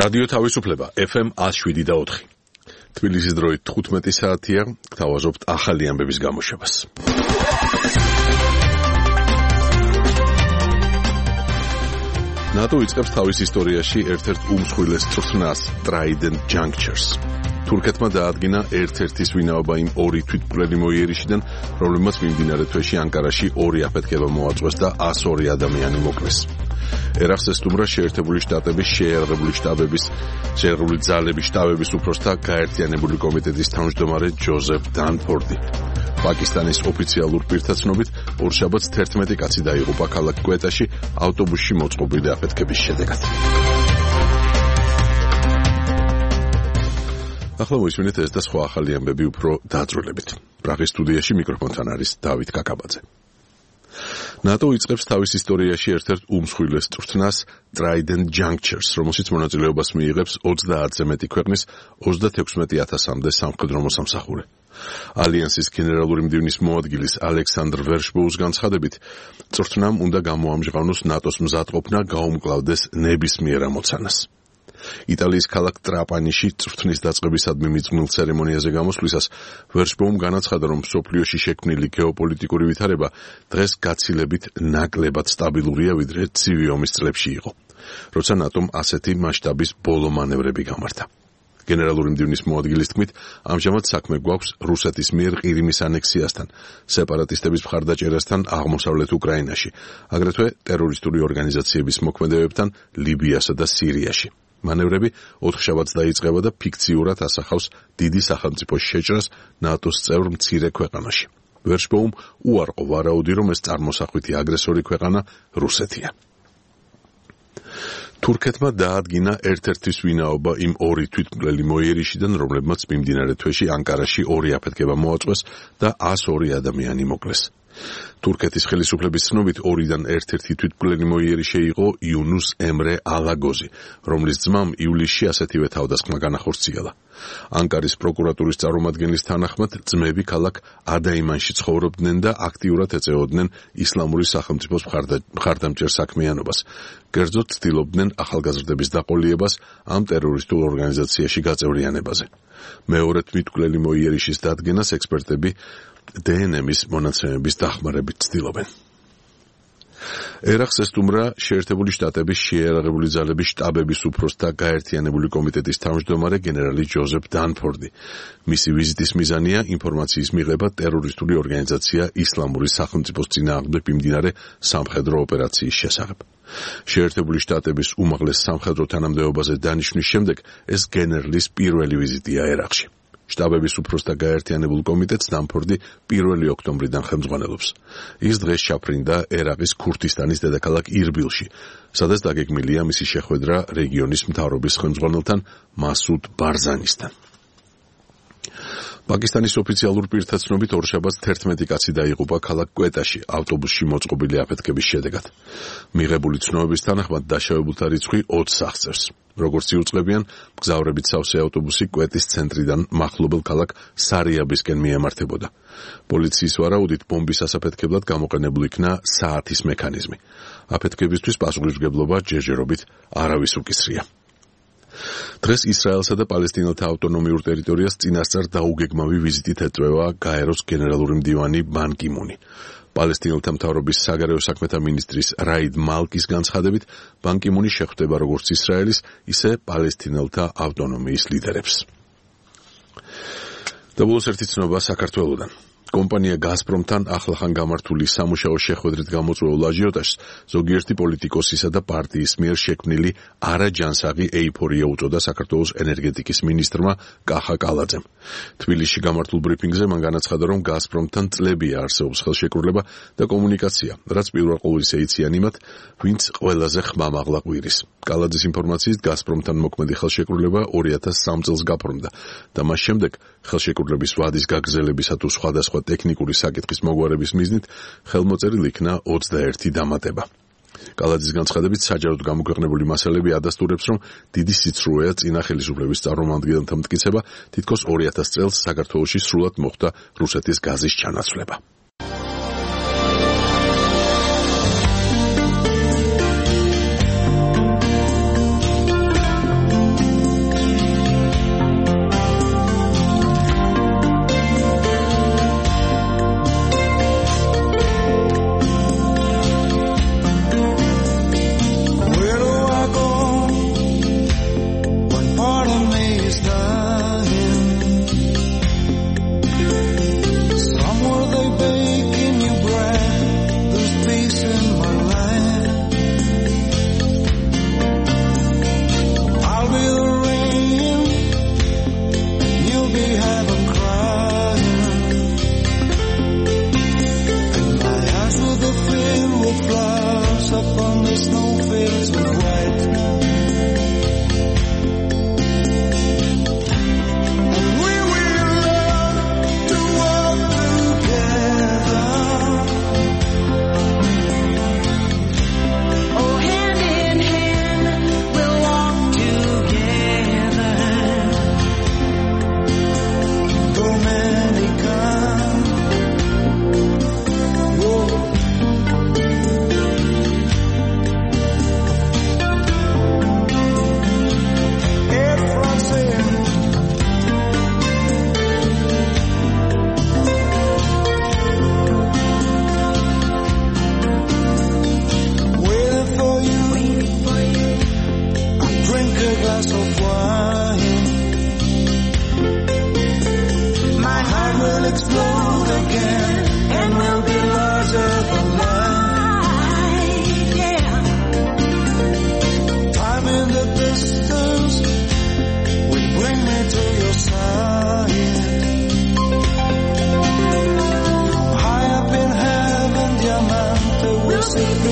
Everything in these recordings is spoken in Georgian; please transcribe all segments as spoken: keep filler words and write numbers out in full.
რადიო თავისუფლება ეფ ემ one oh seven და four. თბილისის დროით თხუთმეტი საათია, გთავაზობთ ახალი ამბების გამოშვებას. ნატო იწყებს თავის ისტორიაში ერთ-ერთ უმსხვილეს წვრთნას Trident Junctures. თურქეთმა დაადგინა ერთ-ერთის ვინაობა იმ ორი თვითმკვლელი მოიერიშიდან, რომლებმაც მიმდინარე თვეში ანკარაში ორი აფეთქება მოაწყვეს და one oh two ადამიანი მოკლეს. ერახს ესტუმრა შეერთებული შტატების შეიარაღებული შტაბების შეიარაღებული ძალების შტაბების უფროსთა გაერთიანებული კომიტეტის თავმჯდომარე ჯოზეფ დანფორდი. პაკისტანის ოფიციალურ პირთაცნობით ორშაბათს თერთმეტი კაცი დაიღუპა ქალაქ კვეტაში ავტობუსში მოწყობილი აფეთქების შედეგად. ახლა მოისმინეთ ეს და სხვა ახალი ამბები უფრო დაწვრილებით. პრაღის სტუდიაში მიკროფონთან არის დავით კაკაბაძე. ნატო იწყებს თავის ისტორიაში ერთ-ერთ უმსხვილეს წვრთნას Trident Junctures, რომელშიც მონაწილეობას მიიღებს ოცდაათზე მეტი ქვეყნის ოცდათექვსმეტი ათასამდე სამხედრო მოსამსახურე. ალიანსის გენერალური მდივნის მოადგილის ალექსანდრ ვერშბოუს განცხადებით, წვრთნამ უნდა გამოამჟღავნოს ნატოს მზადყოფნა გაუმკლავდეს ნებისმიერ ამოცანას. იტალიის ქალაქ ტრაპანიში წვრთნის დაწყებისადმი მიძღვნილ ცერემონიაზე გამოსვლისას ვერშბოუმ განაცხადა, რომ მსოფლიოში შექმნილი გეოპოლიტიკური ვითარება დღეს გაცილებით ნაკლებად სტაბილურია, ვიდრე ცივი ომის წლებში იყო, როცა ნატომ ასეთი მასშტაბის ბოლო მანევრები გამართა. გენერალური მდივნის მოადგილის თქმით, ამჟამად საქმე გვაქვს რუსეთის მიერ ყირიმის ანექსიასთან, სეპარატისტების მხარდაჭერასთან აღმოსავლეთ უკრაინაში, აგრეთვე ტერორისტული ორგანიზაციების მოქმედებებთან ლიბიასა და სირიაში. მანევრები ოთხშაბათს დაიწყება და ფიქციურად ასახავს დიდი სახელმწიფოს შეჭრას ნატოს წევრ მცირე ქვეყანაში. ვერშბოუმ უარყო ვარაუდი, რომ ეს წარმოსახვითი აგრესორი ქვეყანა რუსეთია. თურქეთმა დაადგინა ერთ-ერთის ვინაობა იმ ორი თვითმკვლელი მოიერიშიდან, რომლებმაც მიმდინარე თვეში ანკარაში ორი აფეთქება მოაწყვეს და one oh two ადამიანი მოკლეს. თურქეთის ხელისუფლების ცნობით ორიდან ერთ-ერთი თვითმკვლელი მოიერიშე იყო იუნუს ემრე ალაგოზი, რომლის ძმამ ივლისში ასეთივე თავდასხმა განახორციელა. ანკარის პროკურატურის წარმომადგენლის თანახმად, ძმები ქალაქ ადაიმანში ცხოვრობდნენ და აქტიურად ეწეოდნენ ისლამური სახელმწიფოს მხარდამჭერ საქმიანობას. კერძოდ ცდილობდნენ ახალგაზრდების დაყოლიებას ამ ტერორისტულ ორგანიზაციაში გაწევრიანებაზე. მეორე თვითმკვლელი მოიერიშის დადგენას ექსპერტები დე ენ ემის მონაცემების დახმარებით ცდილობენ. ერახს ესტუმრა შეერთებული შტატების შეიარაღებული ძალების შტაბების უფროსთა გაერთიანებული კომიტეტის თავმჯდომარე გენერალი ჯოზეფ დანფორდი. მისი ვიზიტის მიზანია ინფორმაციის მიღება ტერორისტული ორგანიზაცია ისლამური სახელმწიფოს წინააღმდეგ მიმდინარე სამხედრო ოპერაციის შესახებ. შეერთებული შტატების უმაღლეს სამხედრო თანამდებობაზე დანიშვნის შემდეგ ეს გენერლის პირველი ვიზიტია ერახში. შტაბების უფროსთა გაერთიანებულ კომიტეტს დანფორდი პირველი ოქტომბრიდან ხელმძღვანელობს. ის დღეს ჩაფრინდა ერაყის ქურთისტანის დედაქალაქ ირბილში, სადაც დაგეგმილია მისი შეხვედრა რეგიონის მთავრობის ხელმძღვანელთან მასუდ ბარზანისთან. პაკისტანის ოფიციალურ პირთაცნობით ორშაბათს თერთმეტი კაცი დაიღუპა ქალაქ კვეტაში ავტობუსში მოწყობილი აფეთქების შედეგად. მიღებული ცნობების თანახმად დაშავებულთა რიცხვი ოცს აღწევს. როგორც იუწყებიან, მგზავრებით სავსე ავტობუსი კვეტის ცენტრიდან მახლობელ ქალაქ სარიაბისკენ მიემართებოდა. პოლიციის ვარაუდით ბომბის ასაფეთქებლად გამოყენებული იქნა საათის მექანიზმი. აფეთქებისთვის პასუხისმგებლობა ჯერჯერობით არავის უკისრია. დღეს ისრაელსა და პალესტინელთა ავტონომიურ ტერიტორიას წინასწარ დაუგეგმავი ვიზიტით ეწვევა გაეროს გენერალური მდივანი ბან კი მუნი. პალესტინელთა მთავრობის საგარეო საქმეთა მინისტრის რაიდ მალკის განცხადებით, ბან კი მუნი შეხვდება როგორც ისრაელის, ისე პალესტინელთა ავტონომიის ლიდერებს. და ბოლოს ერთი ცნობა საქართველოდან. კომპანია გაზპრომთან ახლახან გამართული სამუშაო შეხვედრით გამოწვეულ აჟიოტაჟს ზოგიერთი პოლიტიკოსისა და პარტიის მიერ შექმნილი არაჯანსაღი ეიფორია უწოდა საქართველოს ენერგეტიკის მინისტრმა კახა კალაძემ. თბილისში გამართულ ბრიფინგზე მან განაცხადა, რომ გაზპრომთან წლებია არსებობს ხელშეკრულება და კომუნიკაცია, რაც პირველ ყოვლისა იციან იმათ, ვინც ყველაზე ხმამაღლა ყვირის. კალაძის ინფორმაციით გაზპრომთან მოქმედი ხელშეკრულება ორი ათას სამ წელს გაფორმდა და მას შემდეგ ხელშეკრულების ვადის გაგრძელებისა თუ სხვადასხვა ტექნიკური საკითხის მოგვარების მიზნით ხელმოწერილი იქნა ოცდაერთი დამატება. კალაძის განცხადებით, საჯაროდ გამოქვეყნებული მასალები ადასტურებს, რომ დიდი სიცრუეა წინა ხელისუფლების წარმომადგენელთა მტკიცება, თითქოს ორი ათას წელს საქართველოში სრულად მოხდა რუსეთის გაზის ჩანაცვლება.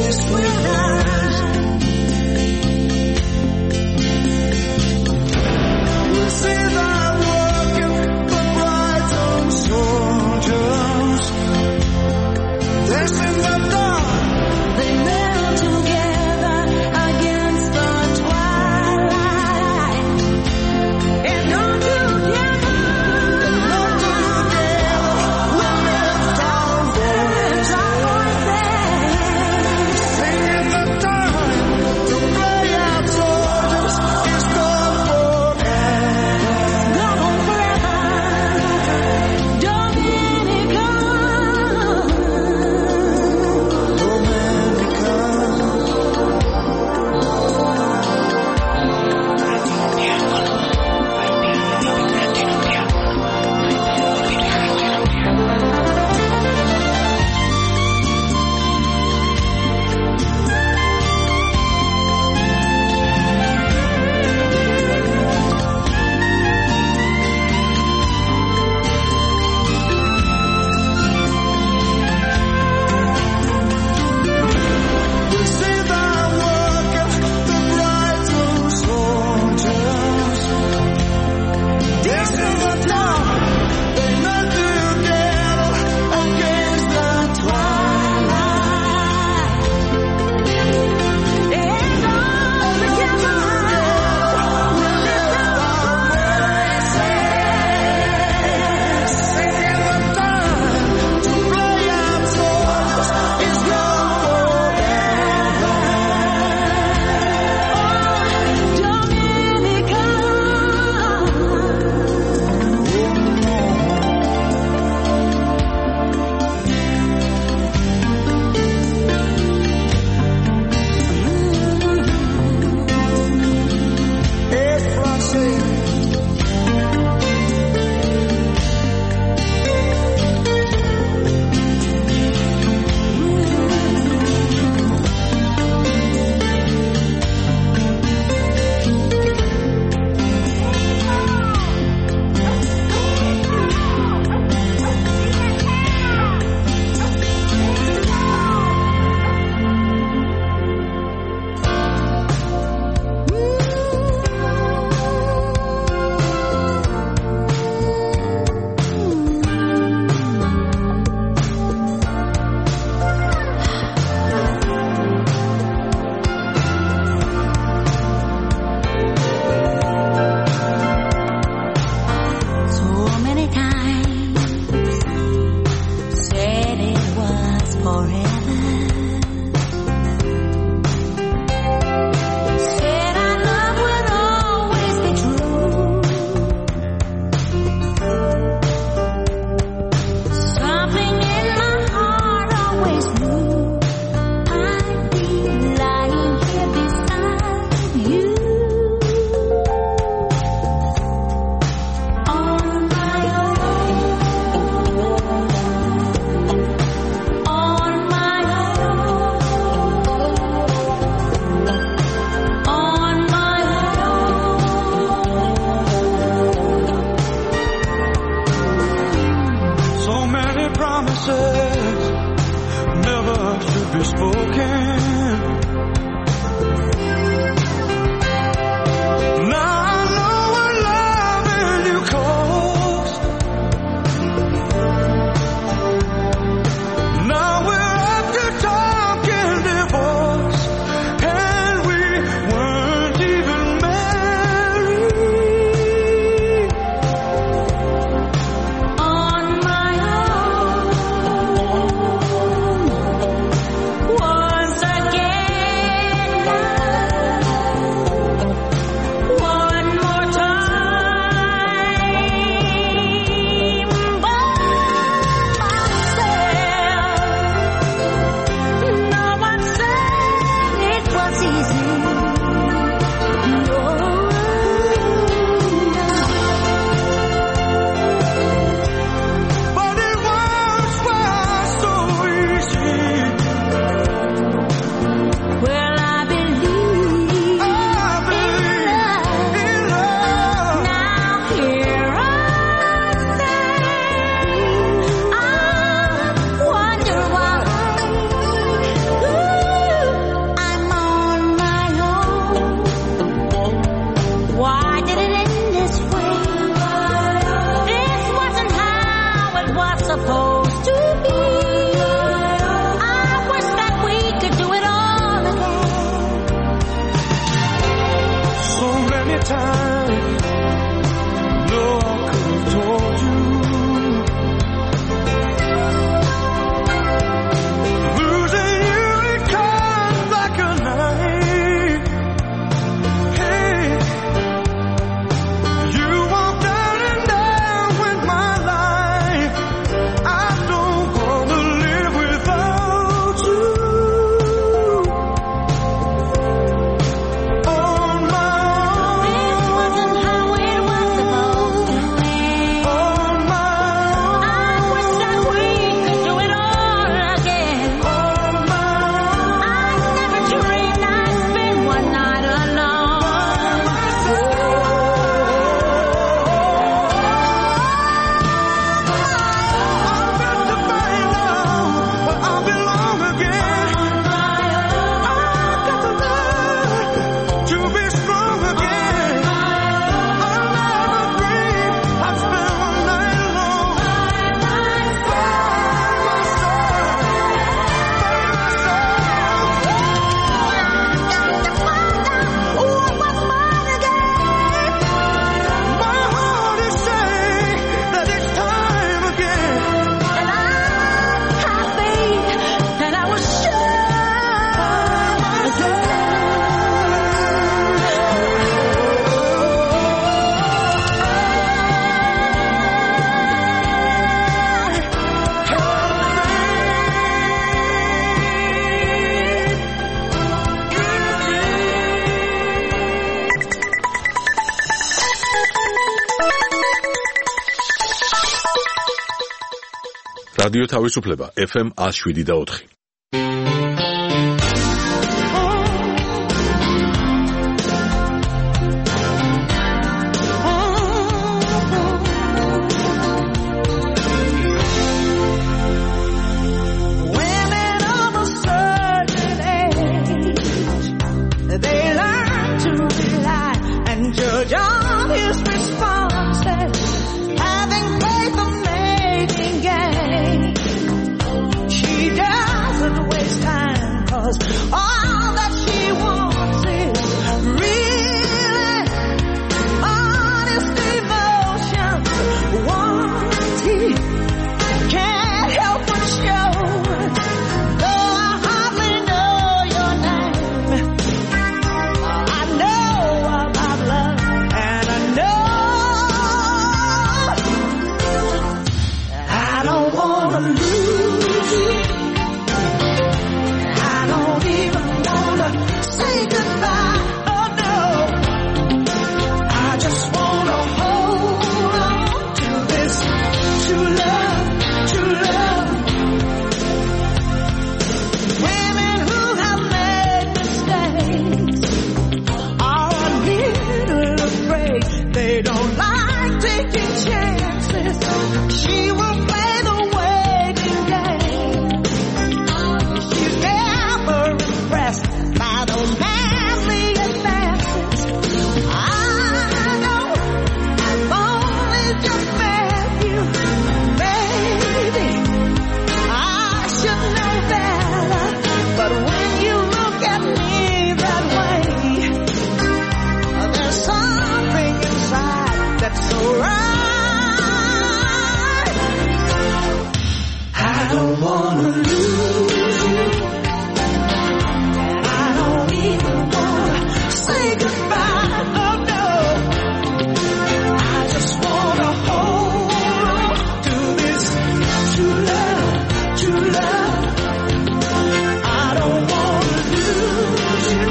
Was რადიო თავისუფლება ეფ ემ one oh seven და four. All that she wants is really honest emotions. What he can't help but show. Though I hardly know your name, I know about love, and I know I don't wanna lose you. Say goodbye, oh no. I just wanna hold on to this true love, true love. Women who have made mistakes are a little afraid. They don't like taking chances. She will play the waiting game. She's never impressed by those manly advances. I know I've only just met you. Maybe I should know better. But when you look at me that way, there's something inside that's so right. I don't wanna lose you. Say goodbye, oh no. I just wanna hold on to this true love, true love. I don't wanna lose you.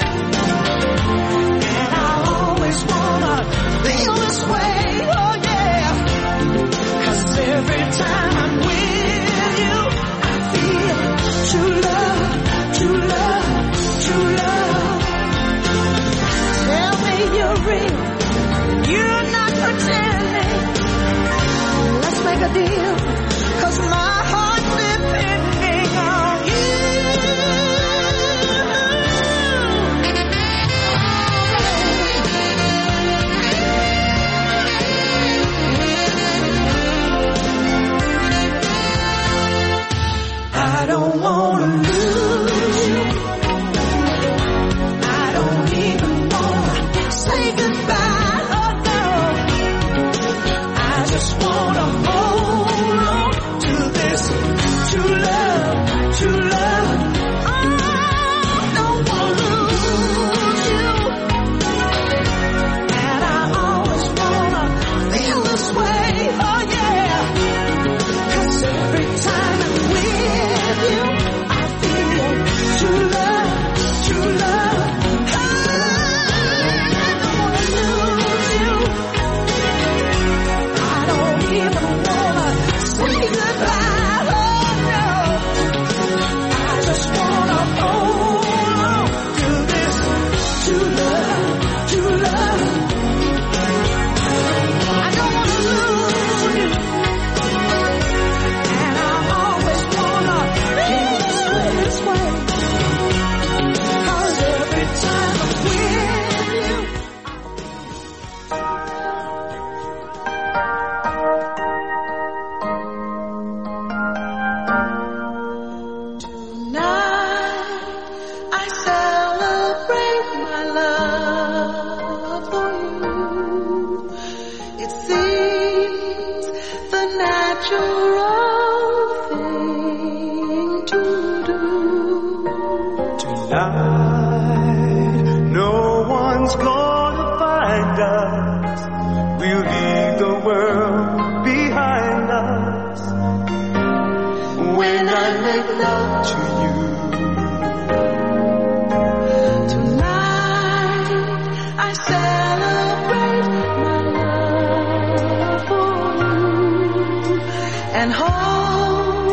And I always wanna feel this way, oh yeah. 'Cause every time I'm with you, I feel true love, true love, true love. Tell me you're real, you're not pretending. Let's make a deal, 'cause my heart's depending on you. I don't wanna lose you. I don't even wanna say goodbye, oh no. I just wanna hold on to this true love, true love. I don't wanna lose you. And I always wanna feel this way, oh yeah. 'Cause every time I'm with you, I feel true love, true love. Tonight, no one's gonna find us. We'll leave the world behind us. When I make love to you, tonight I celebrate my love for you and hold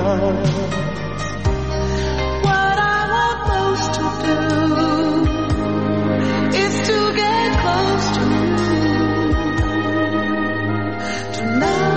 us. What I want most to do is to get close to you tonight.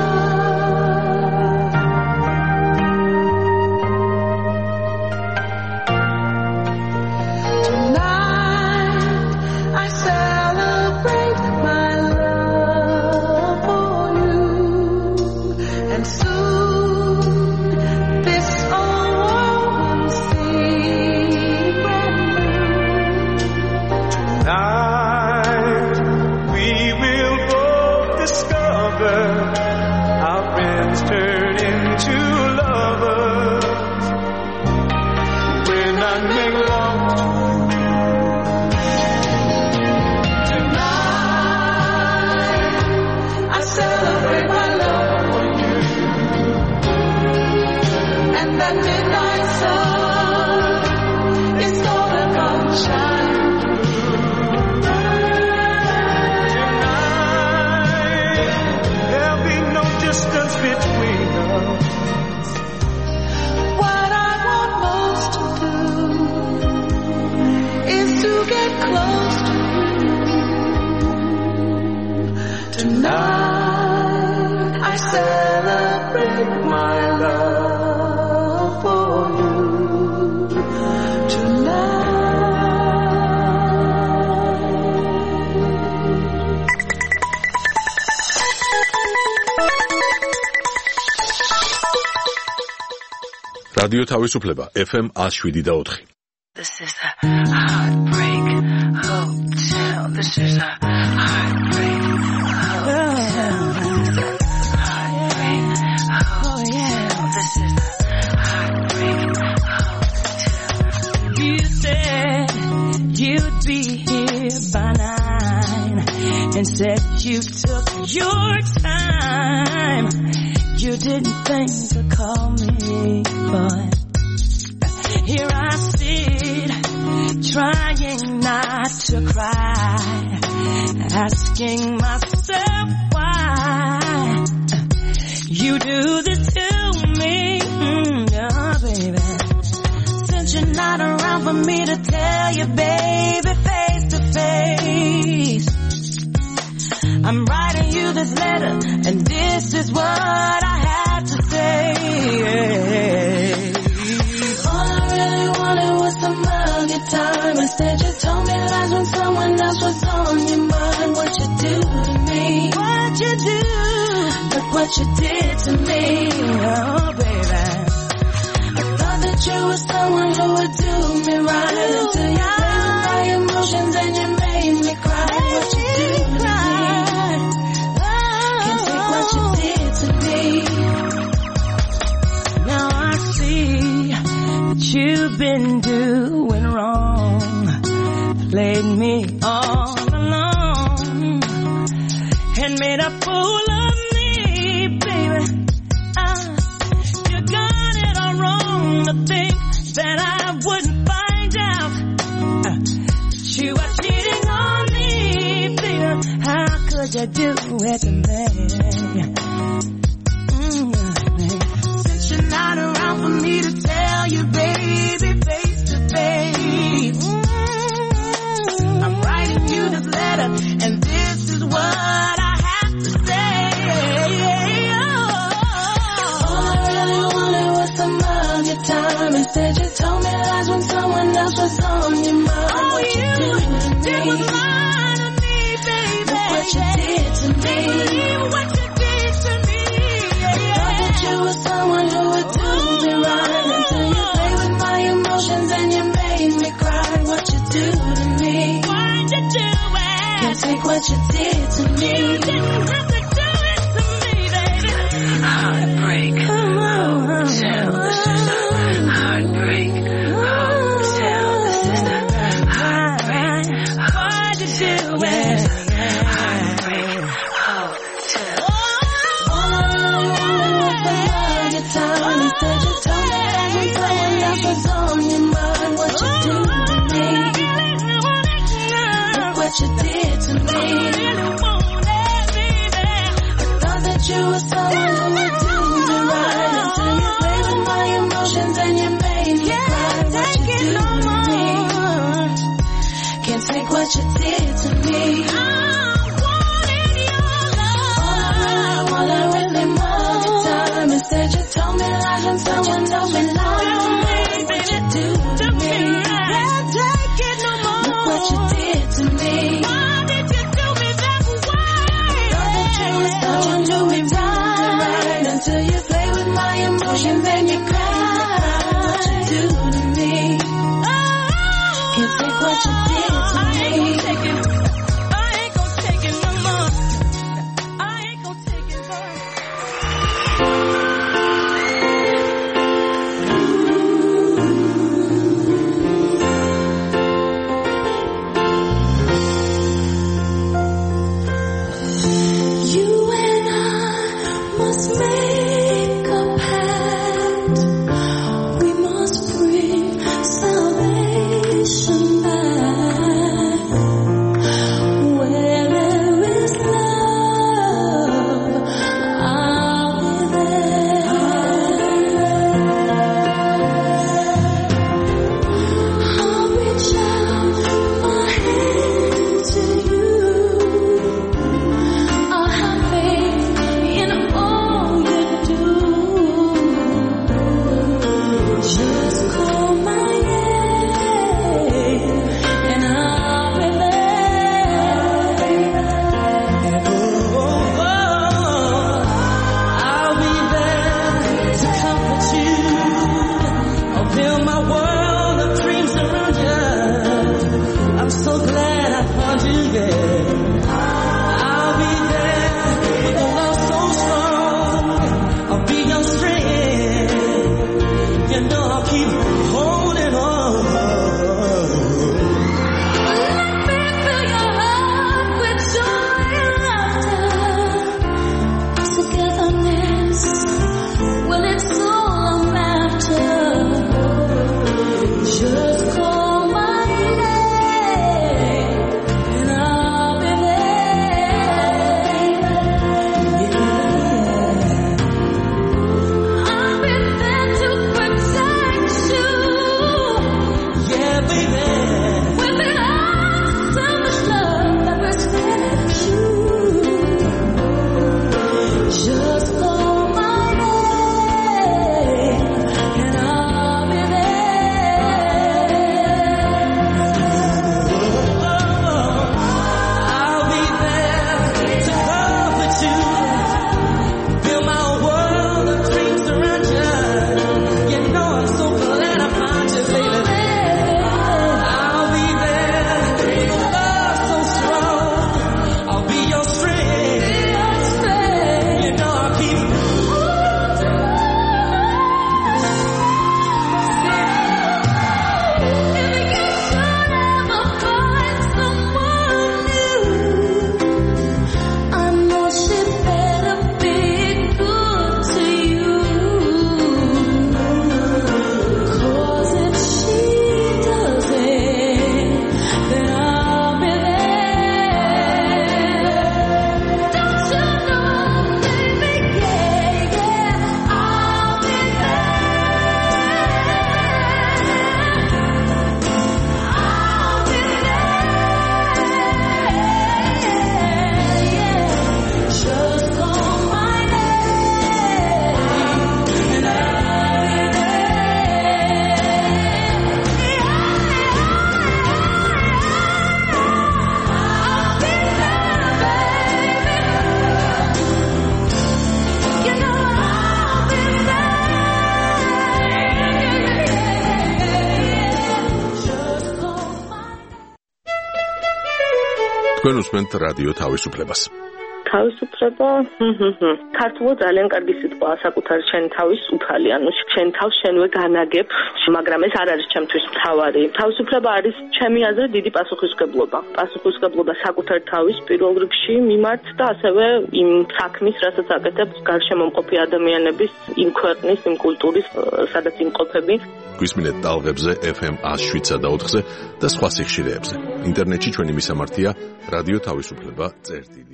რადიო თავისუფლება F M one oh seven და four. This is a heartbreak hotel. This is a heartbreak hotel. Heartbreak hotel. This is a heartbreak hotel. You said you'd be here by nine and said you took your time. You didn't think to call me, but here I sit, trying not to cry, asking myself why you do this to me, mm, oh baby. Since you're not around for me to tell you, baby, face to face, I'm writing you this letter, and this is what I had to say. All I really wanted was some of your time. Instead you told me lies when someone else was on your mind. What you do to me? What you do? Look what you did to me. Oh baby, I thought that you were someone who would do me right, until you played with my emotions and you made me cry. What you do to me? Can't take what you did to me. Now I see that you've been doing wrong, played me all along, and made a fool of me, baby. Uh, you got it all wrong to think that I wouldn't find out uh, that you are cheating on me, baby. How could you do it to me? Since you're not around for me to tell you, baby, face to face, I'm writing you this letter, and this is what I have to say. All I really wanted was some of your time. Instead you told me lies when someone else was on your mind. All what you, you did was lie to me, baby. Look what you did to me. What you did to me. I thought that you were someone who would do me right, until you played with my emotions and you made me cry. What you do to me? Why'd you do it? Can't take what you did to me. You didn't have to do it to me, baby. Heartbreak hotel. This is a heartbreak hotel. This is a heartbreak. Why'd you do it? Heartbreak hotel. All I really wanted was some of your time. Instead you told me that when someone else was on your mind. What you do to me? Look what you did to me. I thought that you were someone who would do me right, until you played with my Let's make a pact. We must bring salvation back. Where there is love, I'll be there. I'll reach out my hand to you. I'll have faith in all you do. Just call my name and I'll be there. I'll be there to comfort you. I'll build my world of dreams around you. I'm so glad I found you, yeah. I'll be there with a love so strong. I'll be your strength. You know I'll keep holding on. Let me fill your heart with joy and laughter. Togetherness, well, it's all I'm after. Just call my name and I'll be there. I'll be there to protect you. Yeah, baby. With the arms of the love that respects you. Just call my name and I'll be there. I'll be there to comfort you. Build my world of dreams around you. You know I'm so glad I found you, baby. I'll be there with love so strong. I'll be your strength. You know I'll keep holding on. If you should ever find someone new, I know she better be good to you. 'Cause if she doesn't, then I'll be there. Don't you know, baby, yeah, yeah, I'll be there. I'll be there, yeah. Just call my name and I'll be თქვენ უსმენთ რადიო თავისუფლებას. თავისუფლება, ქართულად ძალიან კარგი სიტყვაა საკუთარი შენი თავის უფალი, ანუ შენ თავს შენვე განაგებ, მაგრამ ეს არ არის ჩემთვის მთავარი. თავისუფლება არის ჩემი აზრით დიდი პასუხისმგებლობა. პასუხისმგებლობა საკუთარი თავის პირველ რიგში მიმართ და ასევე იმ საქმის, რასაც აკეთებს გარშემო მყოფი ადამიანების, იმ ქვეყნის, იმ კულტურის, სადაც იმყოფები. გვისმინეთ ტალღებზე ეფ ემ one oh seven და ოთხზე და სხვა სიხშირეებზე. ინტერნეტში ჩვენი მისამართია რადიო თავისუფლება წერტილი.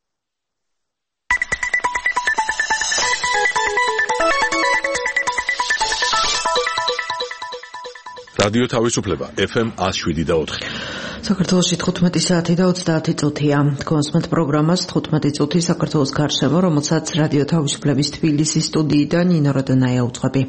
რადიო თავისუფლება ეფ ემ one oh seven და ოთხი. საქართველოში თხუთმეტი საათი და ოცდაათი წუთია. თქვენსმენთ პროგრამას თხუთმეტი წუთი საქართველოს გარშემო, რომელსაც რადიო თავისუფლების თბილისის სტუდიიდან ნინო როდონაია უძღვები.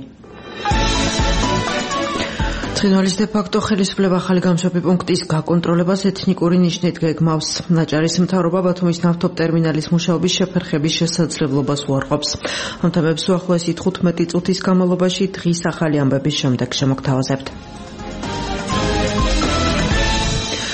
ცხინვალის დე-ფაქტო ხელისუფლება ახალი გამშვები პუნქტის გაკონტროლებას ეთნიკური ნიშნით გეგმავს. ნაჭარის მთავრობა ბათუმის ნავთობტერმინალის მუშაობის შეფერხების შესაძლებლობას უარყოფს. ამ თემებს უახლოესი თხუთმეტი წუთის განმავლობაში დღის ახალი ამბების შემდეგ შემოგთავაზებთ.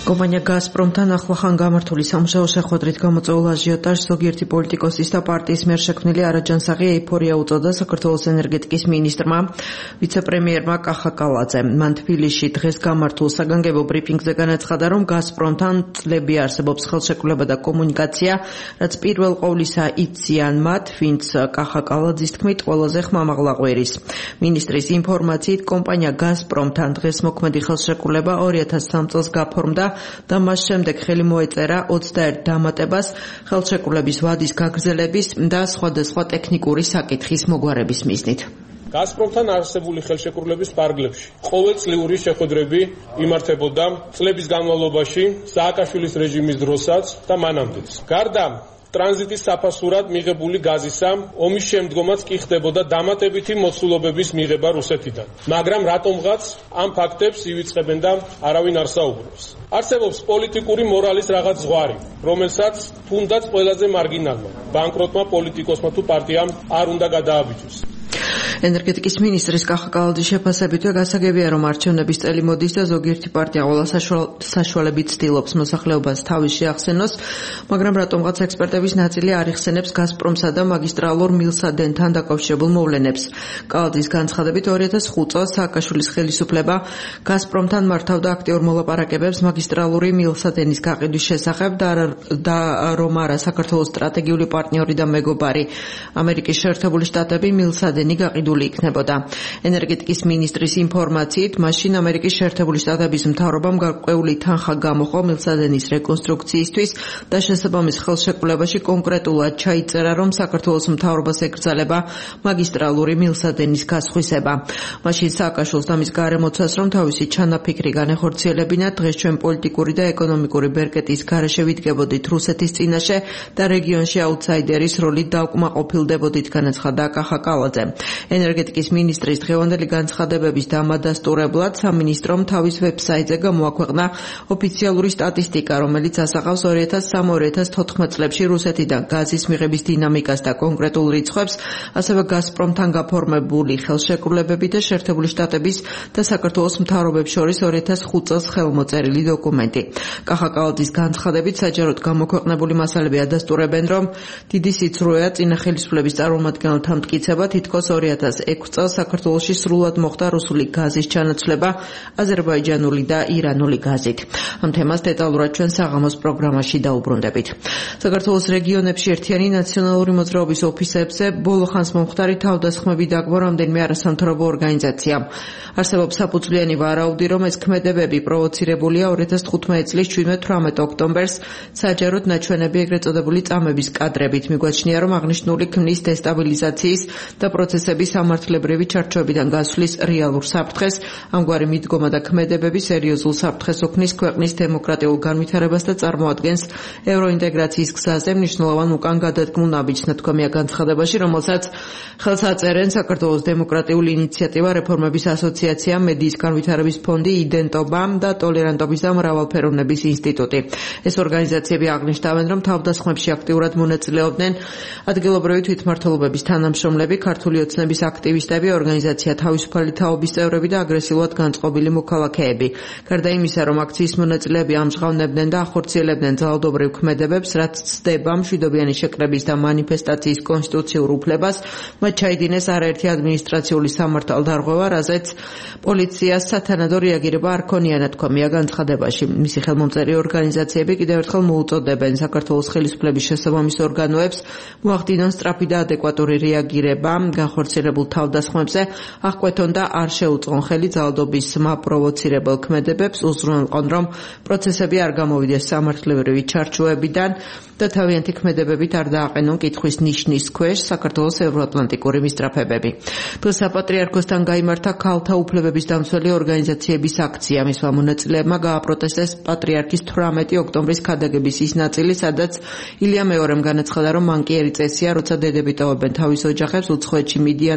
კომპანია გაზპრომთან ახლახან გამართული სამუშაო შეხვედრით გამოწვეულ აჟიოტაჟს ზოგიერთი პოლიტიკოსის და პარტიის მიერ შექმნილი არაჯანსაღი ეიფორია უწოდა საქართველოს ენერგეტიკის მინისტრმა ვიცე-პრემიერმა კახა კალაძემ. მან თბილისში დღეს გამართულ საგანგებო ბრიფინგზე განაცხადა, რომ გაზპრომთან წლები არსებობს ხელშეკრულება და კომუნიკაცია, რაც პირველ ყოვლისა იციან მათ, ვინც კახა კალაძის თქმით ყველაზე ხმამაღლა ყვირის. მინისტრის ინფორმაციით, კომპანია გაზპრომთან დღეს მოქმედი ხელშეკრულება ორი ათას სამი წელს გაფორმდა და მას შემდეგ ხელი მოეწერა ოცდაერთ დამატებას ხელშეკრულების ვადის გაგრძელების და სხვადასხვა ტექნიკური საკითხის მოგვარების მიზნით. გაზპრომთან არსებული ხელშეკრულების პარგლებში ყოველწლიური შეხვედრები იმართებოდა წლების განმავლობაში სააკაშვილის რეჟიმის დროსაც და მანამდეც. გარდა ტრანზიტის საფასურად მიღებული გაზისა ომის შემდგომაც კი ხდებოდა დამატებითი მოცულობების მიღება რუსეთიდან. მაგრამ რატომღაც ამ ფაქტებს ივიწყებენ და არავინ არ საუბრობს. არსებობს პოლიტიკური მორალის რაღაც ზღვარი, რომელსაც თუნდაც ყველაზე მარგინალმა, ბანკროტმა პოლიტიკოსმა თუ პარტიამ არ უნდა გადააბიჯოს. ენერგეტიკის მინისტრის კახა კალაძის შეფასებითვე გასაგებია, რომ არჩევნების წელი მოდის და ზოგიერთი პარტია ყველა საშუალებით ცდილობს მოსახლეობას თავის შეახსენოს, მაგრამ რატომღაც ექსპერტების ნაწილი არ იხსენებს გაზპრომსა და მაგისტრალურ მილსადენთან დაკავშირებულ მოვლენებს. კალაძის განცხადებით ორი ათას ხუთი წელს სააკაშვილის ხელისუფლება გაზპრომთან მართავდა აქტიურ მოლაპარაკებებს მაგისტრალური მილსადენის გაყიდვის შესახებ და, და რომ არა საქართველოს სტრატეგიული პარტნიორი და მეგობარი ამერიკის შეერთებული შტატები მილსადენი გაყიდული იქნებოდა. ენერგეტიკის მინისტრის ინფორმაციით, მაშინ ამერიკის შეერთებული შტატების მთავრობამ გარკვეული თანხა გამოხო მილსადენის რეკონსტრუქციისთვის და შესაბამის ხელშეკრულებაში კონკრეტულად ჩაიწერა, რომ საქართველოს მთავრობას ეკრძალება მაგისტრალური მილსადენის გასხვისება. მაშინ სააკაშვილს და მის გარემოცვას, რომ თავისი ჩანაფიქრი განეხორციელებინა, დღეს ჩვენ პოლიტიკური და ეკონომიკური ბერკეტის გარეშე ვიდგებოდით რუსეთის წინაშე და რეგიონში აუთსაიდერის როლით დაუკმაყოფილდებოდით, განაცხადა კახა კალაძე. ენერგეტიკის მინისტრის დღევანდელი განცხადებების დამადასტურებლად სამინისტრომ თავის ვებსაიტზე გამოაქვეყნა ოფიციალური სტატისტიკა, რომელიც ასახავს ორი ათას სამი ორი ათას თოთხმეტ წლებში რუსეთიდან გაზის მიღების დინამიკას და კონკრეტულ რიცხვებს, ასევე გაზპრომთან გაფორმებული ხელშეკრულებები და შეერთებული შტატების და საქართველოს მთავრობებს შორის ორი ათას ხუთი წელს ხელმოწერილი დოკუმენტი. კახა კალაძის განცხადებით საჯაროდ გამოქვეყნებული მასალები ადასტურებენ, რომ დიდი სიცრუეა წინა ხელისუფლების წარმომადგენელთა მტკიცება, თითქოს ორი ათას ექვსი წელს საქართველოში სრულად მოხდა რუსული გაზის ჩანაცვლება აზერბაიჯანული და ირანული გაზით. ამ თემას დეტალურად ჩვენ საღამოს პროგრამაში დაუბრუნდებით. საქართველოს რეგიონებში ერთიანი ნაციონალური მოძრაობის ოფისებზე ბოლო ხანს მომხდარი თავდასხმები დაგმო რამდენიმე არასამთავრობო ორგანიზაციამ. არსებობს საფუძვლიანი ვარაუდი, რომ ეს ქმედებები პროვოცირებულია ორი ათას თხუთმეტი წლის შვიდმეტ-თვრამეტ ოქტომბერს საჯაროდ ნაჩვენები ეგრეთ წოდებული წამების კადრებით. მიგვაჩნია, რომ აღნიშნული ქმნის დესტაბილიზაციის და პროცესების სამართლებრივი ჩარჩოებიდან გასვლის რეალურ საფრთხეს. ამგვარი მიდგომა და ქმედებები სერიოზულ საფრთხეს ოქმნის ქვეყნის დემოკრატიულ განვითარებას და წარმოადგენს ევროინტეგრაციის გზაზე მნიშვნელოვან უკან გადადგმულ ნაბიჯს, ნათქვამია განცხადებაში, რომელსაც ხელს აწერენ საქართველოს დემოკრატიული ინიციატივა, რეფორმების ასოციაცია, მედიის განვითარების ფონდი, იდენტობა და ტოლერანტობის და მრავალფეროვნების ინსტიტუტი. ეს ორგანიზაციები აღნიშნავენ, რომ თავდასხმებში აქტიურად მონაწილეობდნენ ადგილობრივი თვითმმართველობების თანამშრომლები, ქართული ოცნების აქტივისტები, ორგანიზაცია თავისუფალი თაობის წევრები და აგრესიულად განწყობილი მოქალაქეები. გარდა იმისა, რომ აქციის მონაწილეები ამჟღავნებდნენ და ახორციელებდნენ ძალადობრივ ქმედებებს, რაც ცდება მშვიდობიანი შეკრების და მანიფესტაციის კონსტიტუციურ უფლებას, მათ ჩაიდინეს არაერთი ადმინისტრაციული სამართალდარღვევა, რაზეც პოლიციას სათანადო რეაგირება არ ქონია, ნათქვამია განცხადებაში. მისი ხელმომწერი ორგანიზაციები კიდევ ერთხელ მოუწოდებენ საქართველოს ხელისუფლების შესაბამის ორგანოებს მოახდინონ სწრაფი და ადეკვატური რეაგირება განხორციელებულ თავდასხმებზე, აღკვეთონ და არ შეუწყონ ხელი ძალადობის მაპროვოცირებელ ქმედებებს, უზრუნველყონ, რომ პროცესები არ გამოვიდეს სამართლებრივი ჩარჩოებიდან და თავიანთი ქმედებებით არ დააყენონ კითხვის ნიშნის ქვეშ საქართველოს ევროატლანტიკური მისწრაფებები. დღეს საპატრიარქოსთან გაიმართა ქალთა უფლებების დამცველი ორგანიზაციების აქცია. მისმა მონაწილეებმა გააპროტესტეს პატრიარქის თვრამეტი ოქტომბრის ქადაგების ის ნაწილი, სადაც ილია მეორემ განაცხადა, რომ მანკიერი წესია, როცა დედები ტოვებენ თავის ოჯახებს, უცხოეთში მიდიან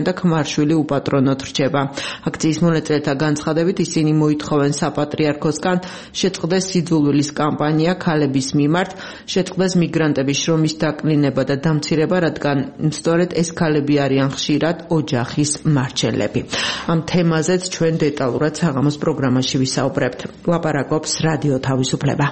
და ქმარშვილი უპატრონოდ რჩება. აქციის მონაწილეთა განცხადებით ისინი მოითხოვენ საპატრიარქოსგან შეწყდეს სიძულვილის კამპანია ქალების მიმართ, შეწყდეს მიგრანტების შრომის დაკლინება და დამცირება, რადგან სწორედ ეს ქალები არიან ხშირად ოჯახის მარჩელები. ამ თემაზეც ჩვენ დეტალურად საღამოს პროგრამაში ვისაუბრებთ. ლაპარაკობს რადიო თავისუფლება.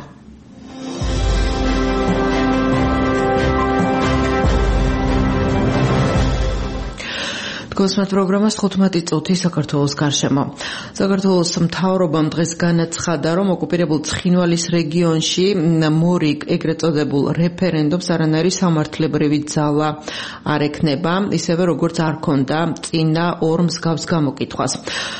გოსმათ პროგრამას თხუთმეტი წუთი საქართველოს გარშემო. საქართველოს მთავრობამ დღეს განაცხადა, რომ ოკუპირებულ ცხინვალის რეგიონში მორიგ ეგრეთ წოდებულ რეფერენდუმს არანაირი სამართლებრივი ძალა არ ექნება, ისევე როგორც არ ქონდა წინა ორ მსგავს გამოკითხვას.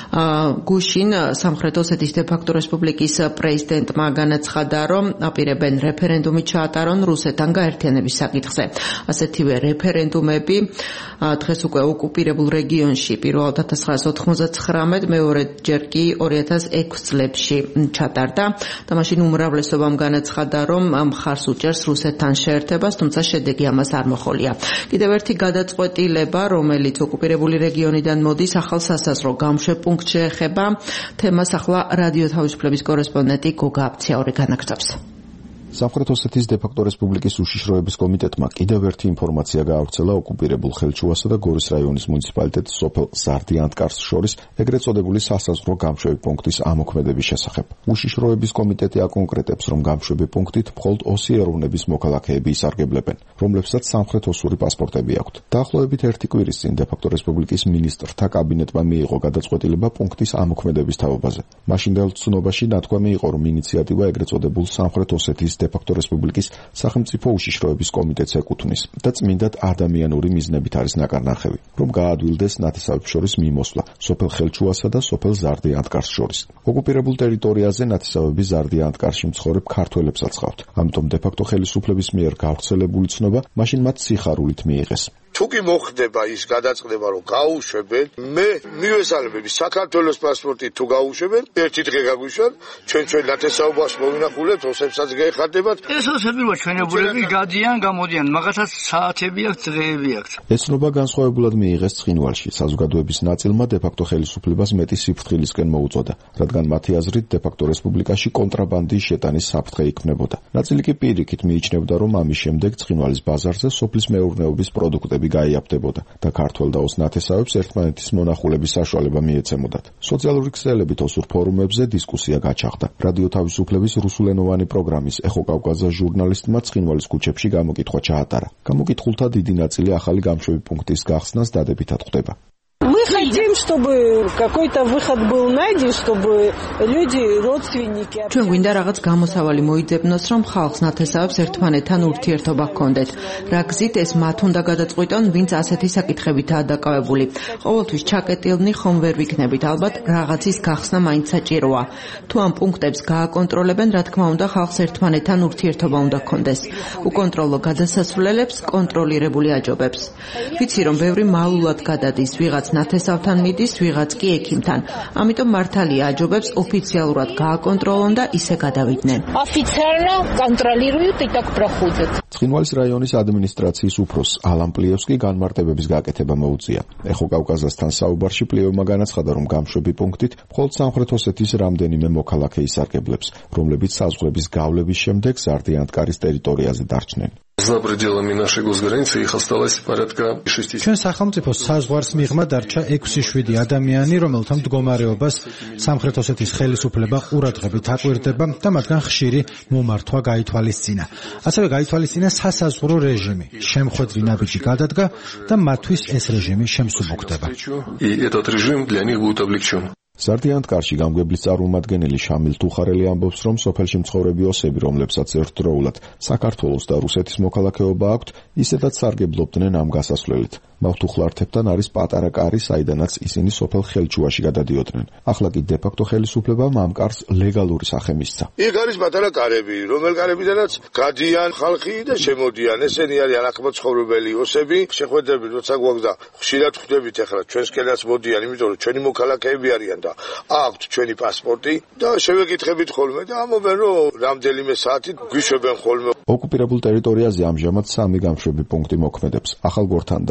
გუშინ სამხრეთ ოსეთის დე-ფაქტო რესპუბლიკის პრეზიდენტმა განაცხადა, რომ აპირებენ რეფერენდუმი ჩაატარონ რუსეთთან გაერთიანების საკითხზე. ასეთივე რეფერენდუმები დღეს უკვე ოკუპირებულ რეგიონში პირველად ათას ცხრაას ოთხმოცდათხრამეტ, მეორეჯერ კი ორი ათას ექვსი წლებში ჩატარდა და მაშინ უმრავლესობამ განაცხადა, რომ მხარს უჭერს რუსეთთან შეერთებას, თუმცა შედეგი ამას არ მოჰყოლია. კიდევ ერთი გადაწყვეტილება, რომელიც ოკუპირებული რეგიონიდან მოდის, ახალ სასაზღვრო გამშვებ პუნქტში ეხება. თემას ახლა რადიო თავისუფლების კორესპონდენტი გოგა აფციაური განაგრძობს. სამხრეთ ოსეთის დე-ფაქტო რესპუბლიკის უშიშროების კომიტეტმა კიდევ ერთი ინფორმაცია გაავრცელა ოკუპირებულ ხელჩუასა და გორის რაიონის მუნიციპალიტეტს სოფელ ზარდიანტკარს შორის ეგრეთ წოდებული სასაზღვრო გამშვები პუნქტის ამოქმედების შესახებ. უშიშროების კომიტეტი აკონკრეტებს, რომ გამშვები პუნქტით მხოლოდ ოსი ეროვნების მოქალაქეები ისარგებლებენ, რომლებსაც სამხრეთ ოსური პასპორტები აქვთ. დაახლოებით ერთი კვირის წინ დე-ფაქტო რესპუბლიკის მინისტრთა კაბინეტმა მიიღო გადაწყვეტილება პუნქტის ამოქმედების თაობაზე. მაშინდელ ცნობაში ნათქვამი იყო, რომ ინიციატივა ეგრეთ წოდებულ სამხრეთ ოსეთის დე-ფაქტო რესპუბლიკის სახელმწიფო უშიშროების კომიტეტს ეკუთვნის და წმინდად ადამიანური მიზნებით არის ნაკარნახევი, რომ გაადვილდეს ნათესავებს შორის მიმოსვლა სოფელ ხელჩუასა და სოფელ ზარდიანტკარს შორის. ოკუპირებულ ტერიტორიაზე ნათესავები ზარდიანტკარში მცხოვრებ ქართველებსაც ჰყავთ. ამიტომ დე-ფაქტო ხელისუფლების მიერ გავრცელებული ცნობა მაშინ მათ სიხარულით მიიღეს. თუ კი მოხდება ის გადაწყდება, რომ გაუშვებენ, მე მივესალმები საქართველოს პასპორტით თუ გაუშვებენ, ერთი დღე გაგვიშვან, ჩვენ ჩვენ ნათესაობას მოვინახულებთ, ოსებსაც გაეხარდებათ. ეს ოსები ჩვენებულები გადიან, გამოდიან, მაგასაც საათები აქვს, დღეები აქვს. ეს ცნობა განსხვავებულად მიიღეს ცხინვალში. საზოგადოების ნაწილმა დე-ფაქტო ხელისუფლებას მეტი სიფრთხილისკენ მოუწოდა, რადგან მათი აზრით დე-ფაქტო რესპუბლიკაში კონტრაბანდის შეტანის საფრთხე იქმნებოდა. ნაწილი კი პირიქით მიიჩნევდა, რომ ამის შემდეგ ცხინვალის ბაზარზე სოფლის მეურნეობის პროდუქტები გაიაფდებოდა და ქართველ და ოს ნათესავებს ერთმანეთის მონახულების საშუალება მიეცემოდათ. სოციალური ქსელებით ოსურ ფორუმებზე დისკუსია გაჩაღდა. რადიო თავისუფლების რუსულენოვანი პროგრამის ეხო კავკაზა ჟურნალისტმა ცხინვალის ქუჩებში გამოკითხვა ჩაატარა. გამოკითხულთა დიდი ნაწილი ახალი გამშვები პუნქტის გახსნას დადებითად ხვდება. Мы хотим, чтобы какой-то выход был найден, чтобы люди, родственники... ჩვენ გვინდა რაღაც გამოსავალი მოიძებნოს, რომ ხალხს ნათესავებს ერთმანეთთან ურთიერთობა ჰქონდეთ. რა გზით ეს მათ უნდა გადაწყვიტონ, ვინც ასეთი საკითხებითაა დაკავებული. ყოველთვის ჩაკეტილნი ხომ ვერ ვიქნებით, ალბათ რაღაცის გახსნა მაინც საჭიროა. თუ ამ პუნქტებს გააკონტროლებენ, რა თქმა უნდა, ხალხს ერთმანეთთან ურთიერთობა უნდა ჰქონდეს. უკონტროლო გადასასვლელებს კონტროლირებული აჯობებს. ვიცი, რომ ბევრი მალულად გადადის, ვიღაც ნათესავთან მიდის, ვიღაც კი ექიმთან. ამიტომ მართალია აჯობებს ოფიციალურად გააკონტროლონ და ისე გადავიდნენ. Официально контролируют и так проходят. ცხინვალის რაიონის ადმინისტრაციის უფროსს ალან პლიევსკი განმარტებების გაკეთება მოუწია. ეხო კავკაზასთან საუბარში პლიევმა განაცხადა, რომ გამშვები პუნქტით მხოლოდ სამხრეთ ოსეთის რამდენიმე მოქალაქე ისარგებლებს, რომლებიც საზღვრების გავლების შემდეგ ზარდიანტკარის ტერიტორიაზე დარჩნენ. За пределами нашей госграницы их осталось порядка шести. ჩვენ სახელმწიფოს საზღვარს მიღმა დარჩა ექვსი შვიდი ადამიანი, რომელთა მდგომარეობას სამხრეთ ოსეთის ხელისუფლება ყურადღებით აკვირდება და მათგან ხშირი მომართვა გაითვალისწინა. ასევე გაითვალისწინა სასაზღვრო რეჟიმი. შემხვედრი ნაბიჯი გადადგა და მათთვის ეს რეჟიმი შემსუბუქდება. И этот режим для них будет облегчен. ზარდიანტკარში გამგებლის წარმომადგენელი შამილ თუხარელი ამბობს, რომ სოფელში მცხოვრები ოსები, რომლებსაც ერთდროულად საქართველოს და რუსეთის მოქალაქეობა აქვთ, ისედაც სარგებლობდნენ ამ გასასვლელით. მავთუხლართებთან არის პატარა კარი, საიდანაც ისინი სოფელ ხელჩუაში გადადიოდნენ. ახლა კი დე-ფაქტო ხელისუფლებამ ამ კარს ლეგალური სახე მისცა. იქ არის პატარა კარები, რომელ კარებიდანაც გადიან ხალხი და შემოდიან. ესენი არიან აქ მოცხოვრებელი ოსები. შეხვედრები როცა გვაქვს და ხშირად ხვდებით ახლა ჩვენსკენაც მოდიან, იმიტომ რომ ჩვენი მოქალაქეები არიან და აქვთ ჩვენი პასპორტი და შევეკითხებით ხოლმე და ამობენ, რომ რამდენიმე საათი გვიშვებენ ხოლმე. ოკუპირებულ ტერიტორიაზე ამჟამად სამი გამშვები პუნქტი მოქმედებს. ახალგორთან და საჩხერის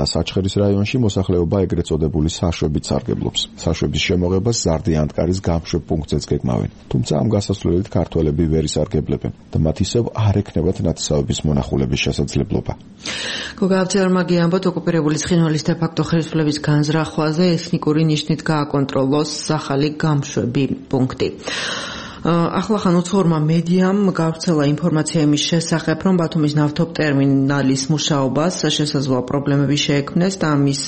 ჩხერის რაიონში მოსახლეობა ეგრეთ წოდებული საშვებით სარგებლობს. საშვების შემოღებას ზარდიანტკარის გამშვებ პუნქტზეც გეგმავენ. თუმცა ამ გასასვლელით ქართველები ვერ ისარგებლებენ და მათ ისევ არ ექნებათ ნათესავების მონახულების შესაძლებლობა. გოგავცერმაგი ამბობთ, ოკუპირებული ცხინვალის დე-ფაქტო ხელისუფლების განზრახვაზე ეთნიკური ნიშნით გააკონტროლოს ახალი გამშვები პუნქტი. ახლახან უცხოურმა მედიამ გავრცელა ინფორმაცია იმის შესახებ, რომ ბათუმის ნავთობტერმინალის მუშაობას შესაძლოა პრობლემები შეექმნეს და ამის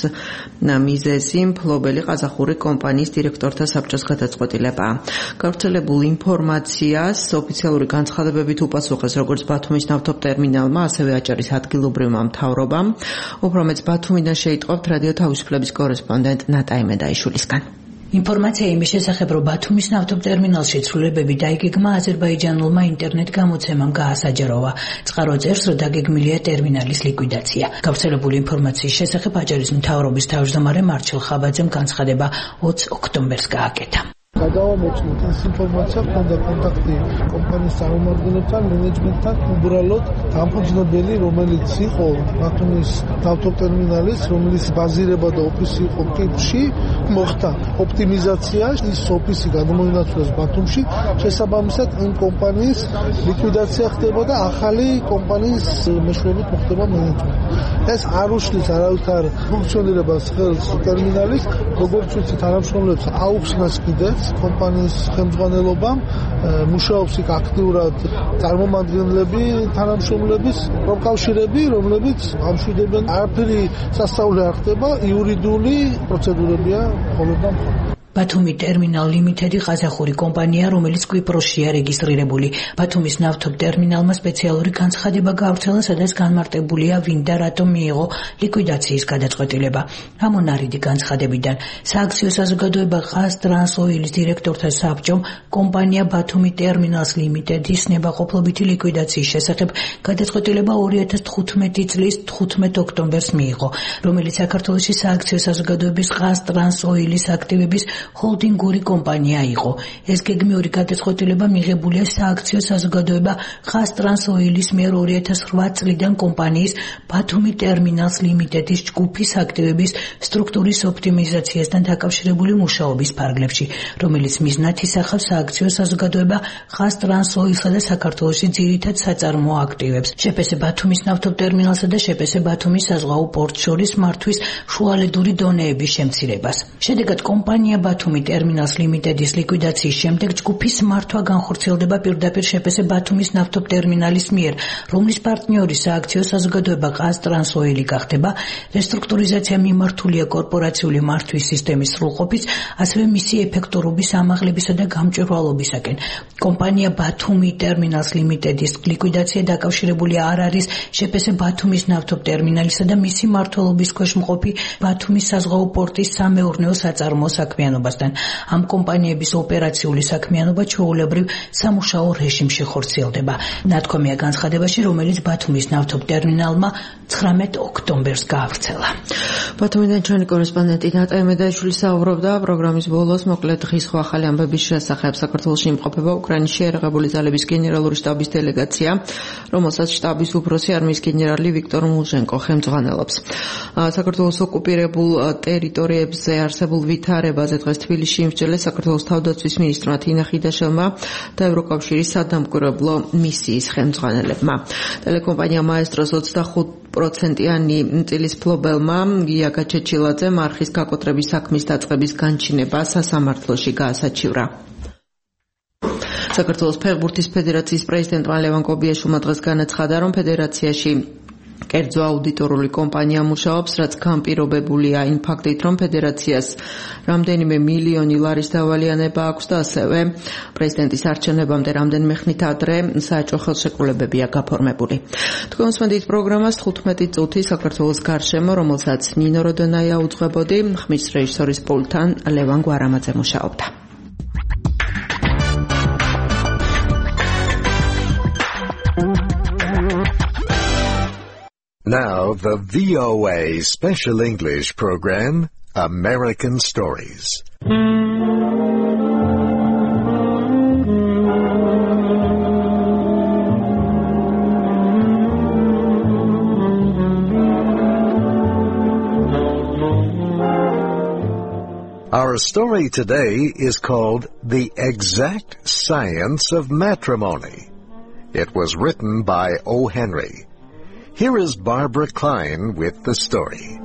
მიზეზი მფლობელი ყაზახური კომპანიის დირექტორთა საბჭოს გადაწყვეტილებაა. გავრცელებულ ინფორმაციას ოფიციალური განცხადებებით უპასუხეს როგორც ბათუმის ნავთობტერმინალმა, ასევე აჭარის ადგილობრივმა მთავრობამ. უფრო მეც ბათუმიდან შეიტყობთ რადიო თავისუფლების კორესპონდენტ ნატა იმედაიშვილისგან. ინფორმაცია იმის შესახებ, რომ ბათუმის ნავთობტერმინალში ცვლილებები დაიგეგმა აზერბაიჯანულმა ინტერნეტ გამოცემამ გაასაჯაროვა. წყარო წერს, რომ დაგეგმილია ტერმინალის ლიკვიდაცია. გავრცელებული ინფორმაციის შესახებ აჭარის მთავრობის თავმჯდომარე მარჩელ ხაბაძემ განცხადება ოცი ოქტომბერს გააკეთა. გადავამოწმოთ ეს ინფორმაცია, ქონდა კონტაქტი კომპანიის წარმომადგენლებთან, მენეჯმენტთან, უბრალოდ დამფუძნებელი, რომელიც იყო ბათუმის ნავთობტერმინალის, რომელიც ბაზირება და ოფისი იყო კიპრში, მოხდა ოპტიმიზაცია, ის ოფისი გადმოინაცვლეს ბათუმში, შესაბამისად იმ კომპანიის ლიკვიდაცია ხდება და ახალი კომპანიის მეშვეობით მოხდება მენეჯმენტი. ეს არ უშლის არავითარ ფუნქციონირებას ხელს ტერმინალის, როგორც ვიცით, თანამშრომლებს აუხსნას კიდეც კომპანიის ხელმძღვანელობამ, მუშაობს იქ აქტიურად წარმომადგენლები თანამშრომლების პროკავშირები, რომლებიც ამშვიდებენ. არაფერი სასწაული არ ხდება, იურიდიული პროცედურებია მხოლოდ და მხოლოდ. ბათუმი ტერმინალ ლიმიტედი ყაზახური კომპანია, რომელიც კვიპროსშია რეგისტრირებული. ბათუმის ნავთობტერმინალმა სპეციალური განცხადება გავრცელა, სადაც განმარტებულია ვინ და რატომ მიიღო ლიკვიდაციის გადაწყვეტილება. ამონარიდი განცხადებიდან სააქციო საზოგადოება ყაზტრანსოილის დირექტორთა საბჭომ კომპანია ბათუმი ტერმინალს ლიმიტედის ნებაყოფლობითი ლიკვიდაციის შესახებ გადაწყვეტილება ორი ათას თხუთმეტი წლის თხუთმეტ ოქტომბერს მიიღო, რომელიც საქართველოში სააქციო საზოგადოების ყაზტრანსოილის აქტივების ჰოლდინგური კომპანია იყო. ეს გეგმიური გადაწყვეტილება მიღებულია სააქციო საზოგადოება ყაზტრანსოილის მიერ ორი ათას ოთხ წლიდან კომპანიის ბათუმი ტერმინალს ლიმიტედის ჯგუფის აქტივების სტრუქტურის ოპტიმიზაციასთან დაკავშირებული მუშაობის ფარგლებში, რომელიც მიზნად ისახავს სააქციო საზოგადოება ყაზტრანსოილსა და საქართველოში ძირითად საწარმოო აქტივებს, შპს ბათუმის ნავთობტერმინალსა და შპს ბათუმის საზღვაო პორტს შორის მართვის შუალედური დონეების შემცირებას. შედეგად კომპანია ბათუმი ტერმინალს ლიმიტედის ლიკვიდაციის შემდეგ ჯგუფის მართვა განხორციელდება პირდაპირ შპს ბათუმის ნავთობტერმინალის მიერ, რომლის პარტნიორი სააქციო საზოგადოება ყაზტრანსოილი გახდება. რესტრუქტურიზაცია მიმართულია კორპორაციული მართვის სისტემის სრულყოფის, ასევე მისი ეფექტურობის ამაღლებისა და გამჭვირვალობისაკენ. კომპანია ბათუმი ტერმინალს ლიმიტედის ლიკვიდაცია დაკავშირებული არ არის შპს ბათუმის ნავთობტერმინალისა და მისი მმართველობის ქვეშ მყოფი ბათუმის საზღვაო პორტის სამეურნეო საწარმოო საქმიანობასთან. ამ კომპანიების ოპერაციული საქმიანობა ჩვეულებრივ სამუშაო რეჟიმში ხორციელდება. ნათქვამია განცხადებაში, რომელიც ბათუმის ნავთობტერმინალმა ცხრამეტ ოქტომბერს გაავრცელა. ბათუმიდან ჩვენი კორესპონდენტი ნატა იმედაიშვილი საუბრობდა პროგრამის ბოლოს მოკლედ დღის ხო ახალი ამბების შესახებ. საქართველოში იმყოფება უკრაინაში შეერაღებული ძალების გენერალური შტაბის დელეგაცია, რომელსაც შტაბის უფროსი არმიის გენერალი ვიქტორ მულჟენკო ხელმძღვანელობს. საქართველოს ოკუპირებულ ტერიტორიებზე არსებულ ვითარებაზე დღეს თბილისში იმსჯელეს საქართველოს თავდაცვის მინისტრმა თინა ხიდაშელმა და ევროკავშირის სადამკვირვებლო მისიის ხელმძღვანელებმა. ტელეკომპანია მაესტროს ოცდახუთ პროცენტიანი წილის ფლობელმა გია გაჩეჩილაძემ არხის გაკოტრების საქმის დაწყების განჩინება სასამართლოში გაასაჩივრა. საქართველოს ფეხბურთის ფედერაციის პრეზიდენტმა ლევან კობიაშვილმა დღეს განაცხადა, რომ ფედერაციაში კერძო აუდიტორული კომპანია მუშაობს, რაც განპირობებულია იმ ფაქტით, რომ ფედერაციას რამდენიმე მილიონი ლარის დავალიანება აქვს და ასევე პრეზიდენტის არჩევნებამდე რამდენიმე ხნით ადრე საეჭვო ხელშეკრულებებია გაფორმებული. თქვენ უსმენთ პროგრამას თხუთმეტი წუთი საქართველოს გარშემო, რომელსაც ნინო როდონაია უძღვებოდი, ხმის რეჟისორის პულტთან ლევან გვარამაძე მუშაობდა. Now the V O A Special English program, American Stories. Our story today is called The Exact Science of Matrimony. It was written by O. Henry. Here is Barbara Klein with the story.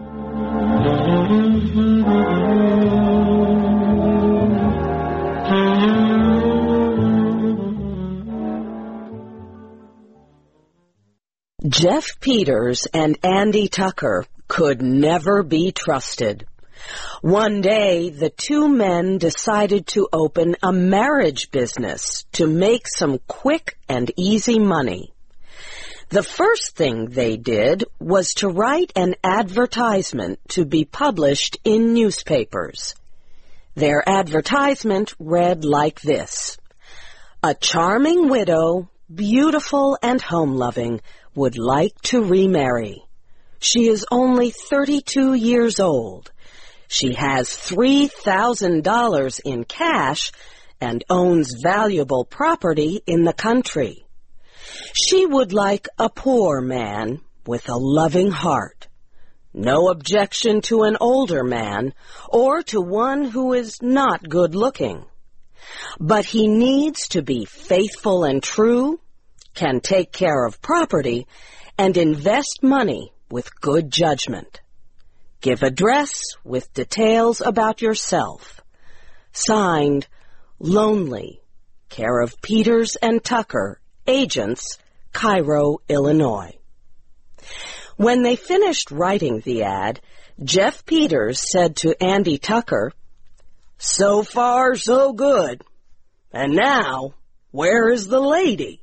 Jeff Peters and Andy Tucker could never be trusted. One day, the two men decided to open a marriage business to make some quick and easy money. The first thing they did was to write an advertisement to be published in newspapers. Their advertisement read like this: "A charming widow, beautiful and home-loving, would like to remarry. She is only thirty-two years old. She has three thousand dollars in cash and owns valuable property in the country. She would like a poor man with a loving heart. No objection to an older man or to one who is not good-looking. But he needs to be faithful and true, can take care of property, and invest money with good judgment. Give address with details about yourself. Signed, Lonely, care of Peters and Tucker, agents, Cairo, Illinois." When they finished writing the ad, Jeff Peters said to Andy Tucker, "So far, so good. And now, where is the lady?"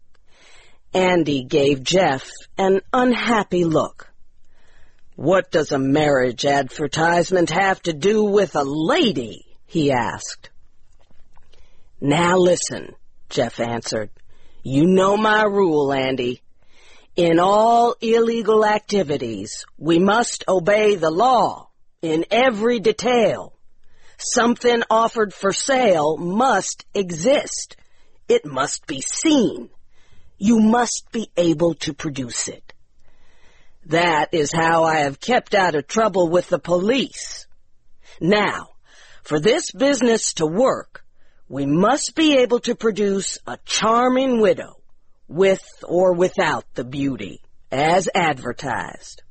Andy gave Jeff an unhappy look. "What does a marriage advertisement have to do with a lady?" he asked. "Now listen," Jeff answered. "You know my rule, Andy. In all illegal activities, we must obey the law in every detail. Something offered for sale must exist. It must be seen. You must be able to produce it. That is how I have kept out of trouble with the police. Now, for this business to work, we must be able to produce a charming widow, with or without the beauty, as advertised."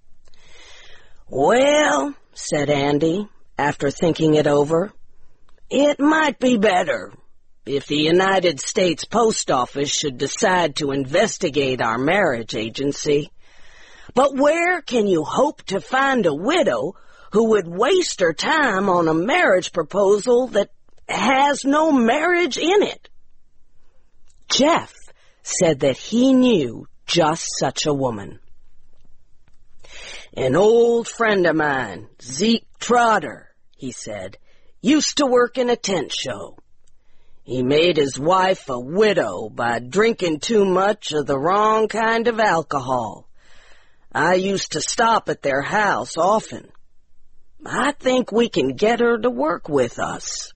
"Well," said Andy, after thinking it over, "it might be better if the United States Post Office should decide to investigate our marriage agency. But where can you hope to find a widow who would waste her time on a marriage proposal that has no marriage in it?" Jeff said that he knew just such a woman. "An old friend of mine, Zeke Trotter," he said, "used to work in a tent show. He made his wife a widow by drinking too much of the wrong kind of alcohol. I used to stop at their house often. I think we can get her to work with us."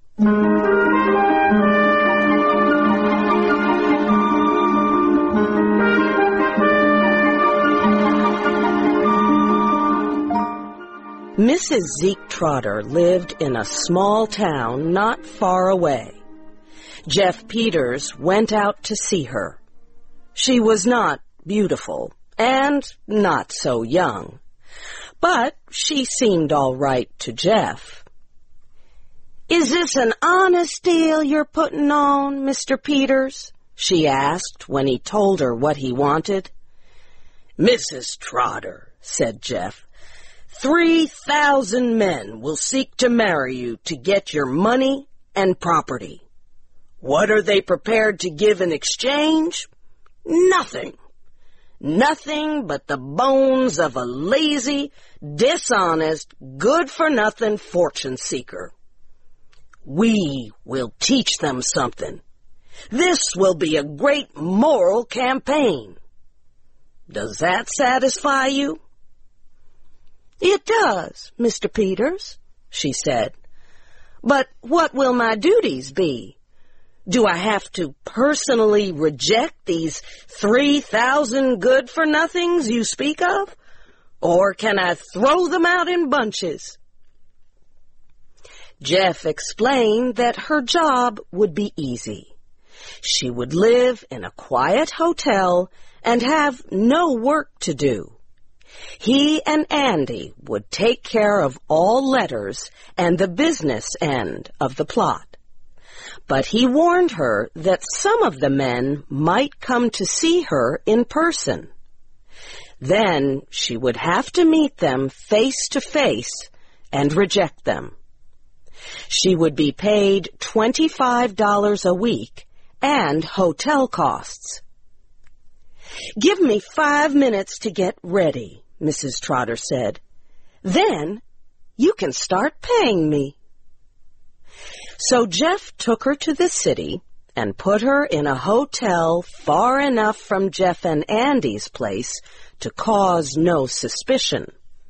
Missus Zeke Trotter lived in a small town not far away. Jeff Peters went out to see her. She was not beautiful and not so young, but she seemed all right to Jeff. "Is this an honest deal you're putting on, Mister Peters?" she asked when he told her what he wanted. "Missus Trotter," said Jeff, Three thousand men will seek to marry you to get your money and property. What are they prepared to give in exchange? Nothing. Nothing but the bones of a lazy, dishonest, good-for-nothing fortune seeker. We will teach them something. This will be a great moral campaign. Does that satisfy you? It does, Mister Peters, she said. But what will my duties be? Do I have to personally reject these three thousand good-for-nothings you speak of? Or can I throw them out in bunches? Jeff explained that her job would be easy. She would live in a quiet hotel and have no work to do. He and Andy would take care of all letters and the business end of the plot. But he warned her that some of the men might come to see her in person. Then she would have to meet them face to face and reject them. She would be paid twenty-five dollars a week and hotel costs. "Give me five minutes to get ready," Missus Trotter said. "Then you can start paying me." So Jeff took her to the city and put her in a hotel far enough from Jeff and Andy's place to cause no suspicion.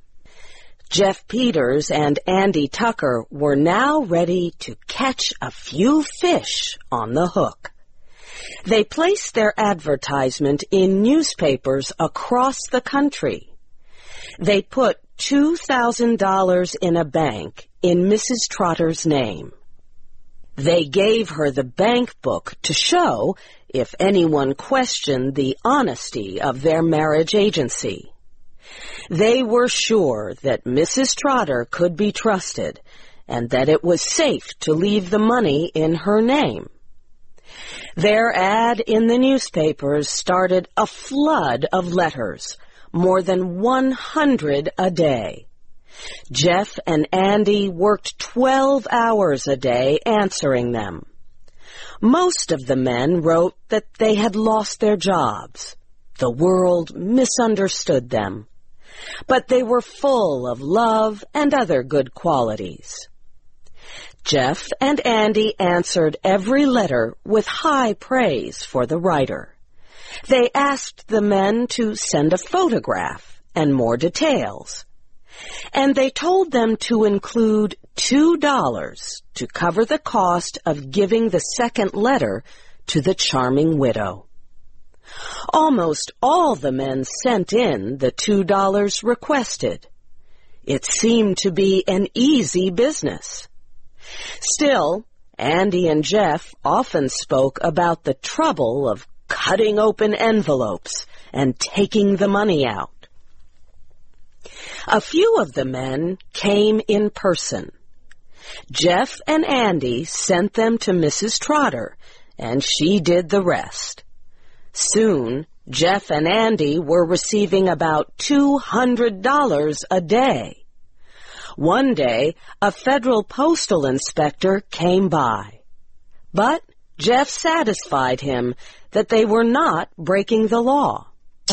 Jeff Peters and Andy Tucker were now ready to catch a few fish on the hook. They placed their advertisement in newspapers across the country. They put two thousand dollars in a bank in Missus Trotter's name. They gave her the bank book to show if anyone questioned the honesty of their marriage agency. They were sure that Missus Trotter could be trusted and that it was safe to leave the money in her name. Their ad in the newspapers started a flood of letters, more than one hundred a day. Jeff and Andy worked twelve hours a day answering them. Most of the men wrote that they had lost their jobs. The world misunderstood them. But they were full of love and other good qualities. Jeff and Andy answered every letter with high praise for the writer. They asked the men to send a photograph and more details. And they told them to include two dollars to cover the cost of giving the second letter to the charming widow. Almost all the men sent in the two dollars requested. It seemed to be an easy business. Still, Andy and Jeff often spoke about the trouble of cutting open envelopes and taking the money out. A few of the men came in person. Jeff and Andy sent them to Missus Trotter, and she did the rest. Soon, Jeff and Andy were receiving about two hundred dollars a day. One day, a federal postal inspector came by. But Jeff satisfied him that they were not breaking the law.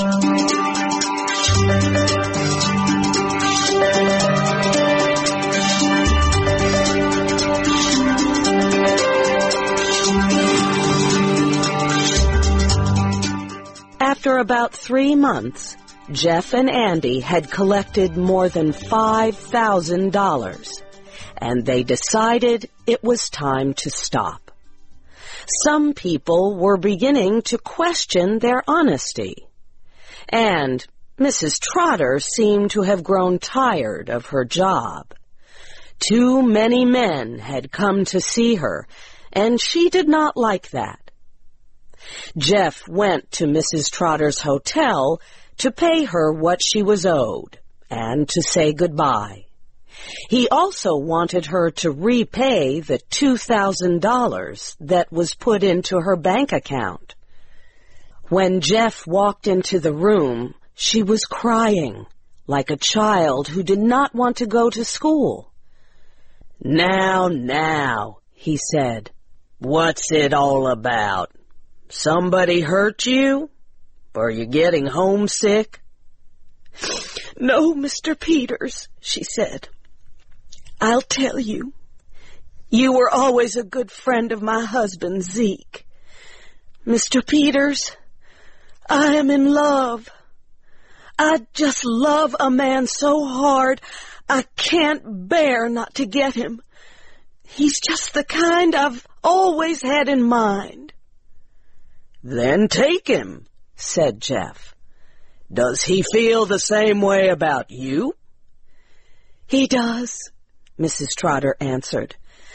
After about three months, Jeff and Andy had collected more than five thousand dollars, and they decided it was time to stop. Some people were beginning to question their honesty, and Missus Trotter seemed to have grown tired of her job. Too many men had come to see her, and she did not like that. Jeff went to Missus Trotter's hotel to pay her what she was owed and to say goodbye. He also wanted her to repay the two thousand dollars that was put into her bank account. When Jeff walked into the room, she was crying like a child who did not want to go to school. "Now, now," he said, "what's it all about? Somebody hurt you? Are you getting homesick?" "No, Mister Peters," she said. "I'll tell you. You were always a good friend of my husband, Zeke. Mister Peters, I am in love. I just love a man so hard I can't bear not to get him. He's just the kind I've always had in mind." "Then take him," said Jeff. "Does he feel the same way about you?" "He does," Missus Trotter answered.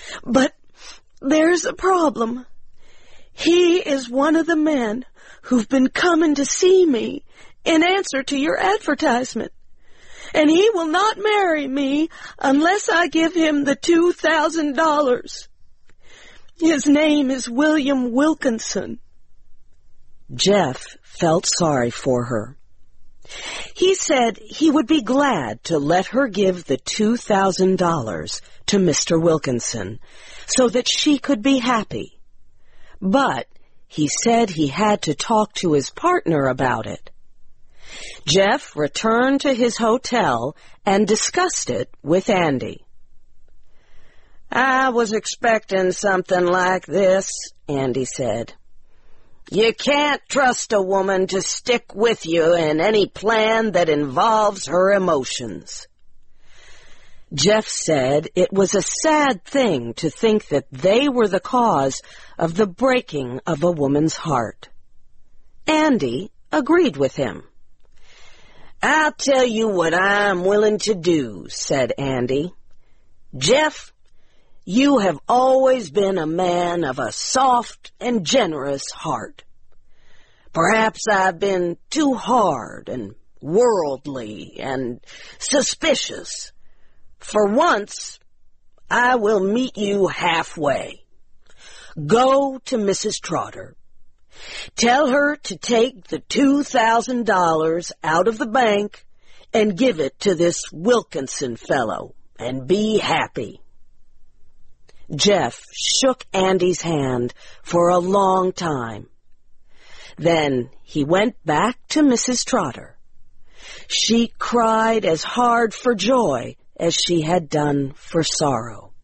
But there's a problem. He is one of the men who've been coming to see me in answer to your advertisement. And he will not marry me unless I give him the two thousand dollars. His name is William Wilkinson. Jeff felt sorry for her. He said he would be glad to let her give the two thousand dollars to Mister Wilkinson so that she could be happy. But he said he had to talk to his partner about it. Jeff returned to his hotel and discussed it with Andy. I was expecting something like this, Andy said. You can't trust a woman to stick with you in any plan that involves her emotions. Jeff said it was a sad thing to think that they were the cause of the breaking of a woman's heart. Andy agreed with him. I'll tell you what I'm willing to do, said Andy. Jeff, you have always been a man of a soft and generous heart. Perhaps I've been too hard and worldly and suspicious. For once, I will meet you halfway. Go to Missus Trotter. Tell her to take the two thousand dollars out of the bank and give it to this Wilkinson fellow, and be happy. Jeff shook Andy's hand for a long time. Then he went back to Missus Trotter. She cried as hard for joy as she had done for sorrow.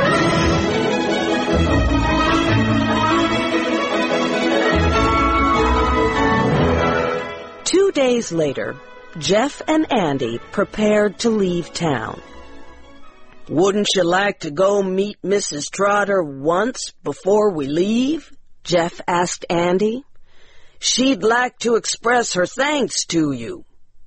Two days later, Jeff and Andy prepared to leave town. Wouldn't you like to go meet Missus Trotter once before we leave? Jeff asked Andy. She'd like to express her thanks to you.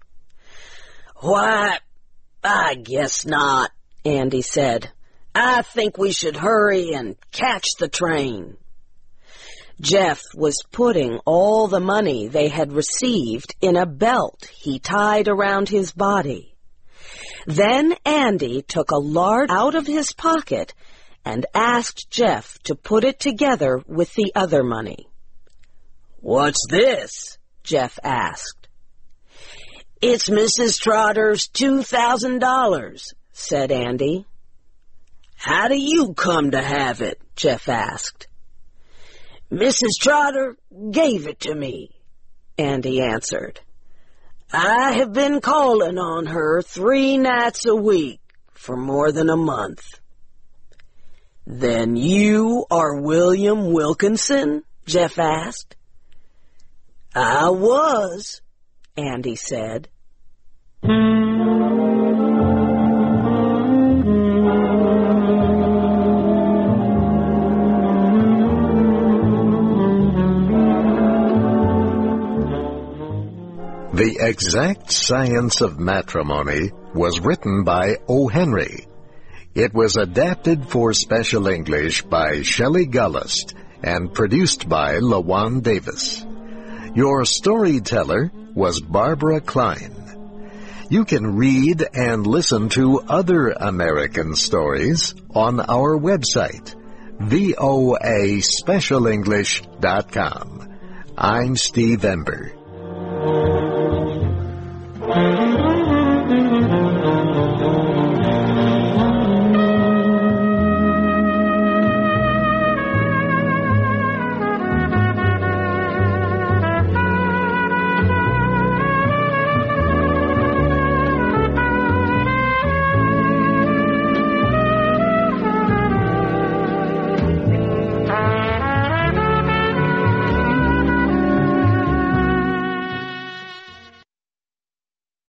Why, I guess not, Andy said. I think we should hurry and catch the train. Jeff was putting all the money they had received in a belt he tied around his body. Then Andy took a large out of his pocket and asked Jeff to put it together with the other money. What's this? Jeff asked. It's Missus Trotter's two thousand dollars, said Andy. How do you come to have it? Jeff asked. Missus Trotter gave it to me, Andy answered. I have been calling on her three nights a week for more than a month. Then you are William Wilkinson? Jeff asked. I was, Andy said. The Exact Science of Matrimony was written by O. Henry. It was adapted for Special English by Shelley Gullist and produced by LaJuan Davis. Your storyteller was Barbara Klein. You can read and listen to other American stories on our website, voa special english dot com. I'm Steve Ember.